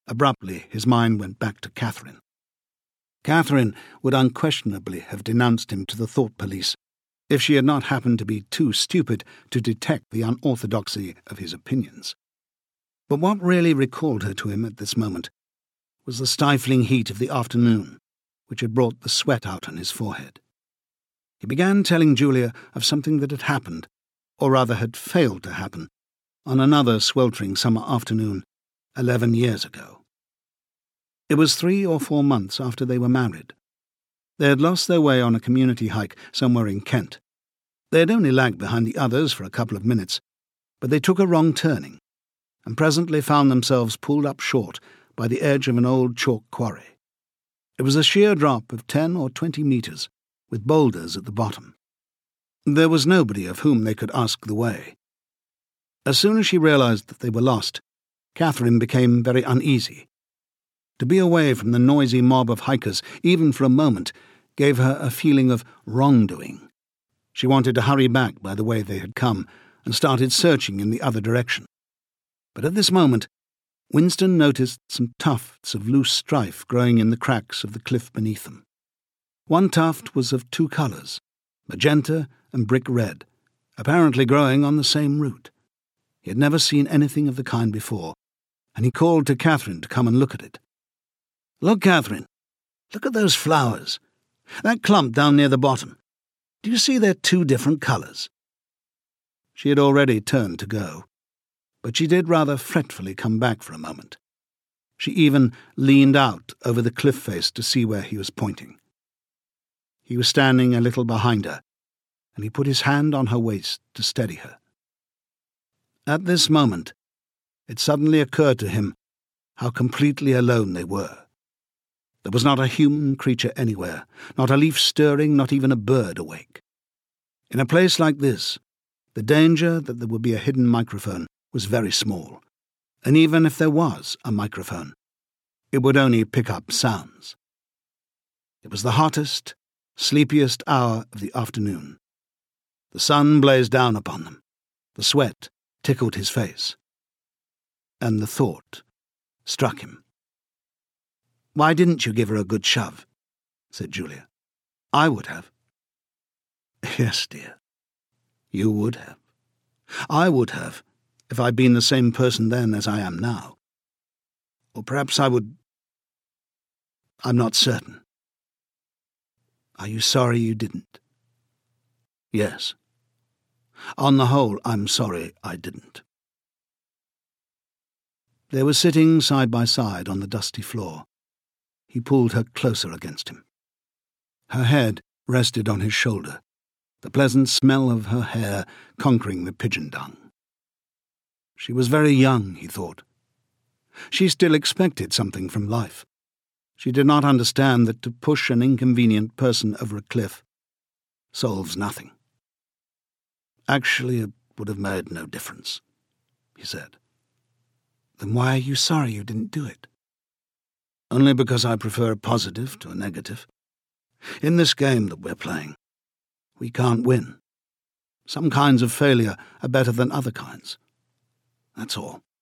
Abruptly, his mind went back to Catherine. Catherine would unquestionably have denounced him to the thought police if she had not happened to be too stupid to detect the unorthodoxy of his opinions. But what really recalled her to him at this moment was the stifling heat of the afternoon, which had brought the sweat out on his forehead. He began telling Julia of something that had happened, or rather had failed to happen, on another sweltering summer afternoon 11 years ago. It was 3 or 4 months after they were married. They had lost their way on a community hike somewhere in Kent. They had only lagged behind the others for a couple of minutes, but they took a wrong turning, and presently found themselves pulled up short by the edge of an old chalk quarry. It was a sheer drop of 10 or 20 metres, with boulders at the bottom. There was nobody of whom they could ask the way. As soon as she realised that they were lost, Catherine became very uneasy. To be away from the noisy mob of hikers, even for a moment, gave her a feeling of wrongdoing. She wanted to hurry back by the way they had come, and started searching in the other direction. But at this moment, Winston noticed some tufts of loose strife growing in the cracks of the cliff beneath them. One tuft was of 2 colours, magenta and brick red, apparently growing on the same root. He had never seen anything of the kind before, and he called to Catherine to come and look at it. "Look, Catherine, look at those flowers. That clump down near the bottom. Do you see they're 2 different colours?" She had already turned to go, but she did rather fretfully come back for a moment. She even leaned out over the cliff face to see where he was pointing. He was standing a little behind her, and he put his hand on her waist to steady her. At this moment, it suddenly occurred to him how completely alone they were. There was not a human creature anywhere, not a leaf stirring, not even a bird awake. In a place like this, the danger that there would be a hidden microphone was very small, and even if there was a microphone, it would only pick up sounds. It was the hottest, sleepiest hour of the afternoon. The sun blazed down upon them. The sweat tickled his face. And the thought struck him. "Why didn't you give her a good shove?" said Julia. "I would have." "Yes, dear, you would have. I would have, if I'd been the same person then as I am now. Or perhaps I would... I'm not certain." "Are you sorry you didn't?" "Yes. On the whole, I'm sorry I didn't." They were sitting side by side on the dusty floor. He pulled her closer against him. Her head rested on his shoulder, the pleasant smell of her hair conquering the pigeon dung. She was very young, he thought. She still expected something from life. She did not understand that to push an inconvenient person over a cliff solves nothing. "Actually, it would have made no difference," he said. "Then why are you sorry you didn't do it?" "Only because I prefer a positive to a negative. In this game that we're playing, we can't win. Some kinds of failure are better than other kinds. That's all."